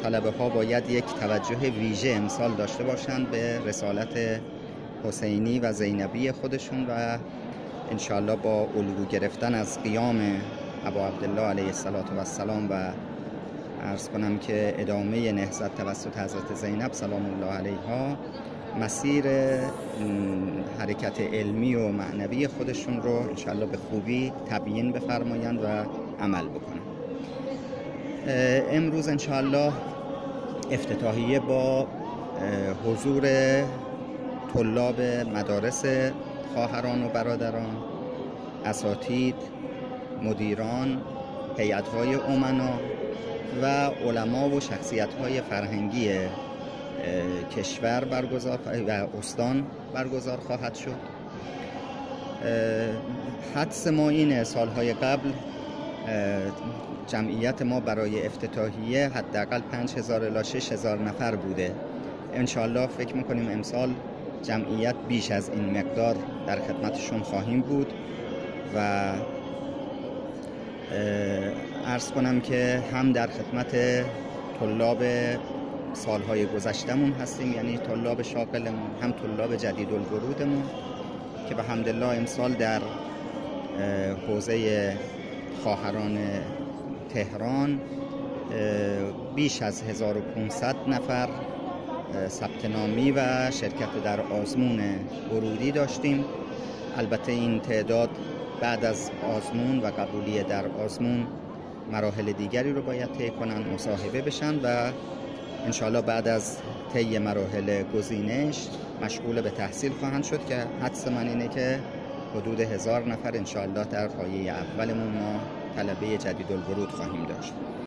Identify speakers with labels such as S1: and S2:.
S1: طلبه ها باید یک توجه ویژه امسال داشته باشند به رسالت حسینی و زینبی خودشون و انشاءالله با الگو گرفتن از قیام ابا عبدالله علیه السلام و عرض کنم که ادامه نهضت توسط حضرت زینب سلام الله علیها مسیر حرکت علمی و معنوی خودشون رو انشاءالله به خوبی تبیین بفرمایند و عمل بکنند. امروز انشاءالله افتتاحیه با حضور طلاب مدارس خواهران و برادران، اساتید، مدیران، هیئت‌های امنا و علما و شخصیت‌های فرهنگی کشور برگزار و استان برگزار خواهد شد. حدس ما اینه سالهای قبل جمعیت ما برای افتتاحیه حداقل 5000 الی 6000 نفر بوده. انشاءالله فکر میکنیم امسال جمعیت بیش از این مقدار در خدمتشون خواهیم بود و عرض کنم که هم در خدمت طلاب سالهای گذشتمون هستیم، یعنی طلاب شاغلمون، هم طلاب جدید الورودمون که به حمدالله امسال در حوزه خواهران تهران بیش از 1500 نفر ثبت نامی و شرکت در آزمون ورودی داشتیم. البته این تعداد بعد از آزمون و قبولی در آزمون مراحل دیگری رو باید طی کنن، مصاحبه بشن و انشاءالله بعد از طی مراحل گزینش مشغول به تحصیل خواهند شد که حدس من اینه که حدود 1000 نفر انشاءالله در پایه اولمون ما طلبه جدید الورود خواهیم داشت.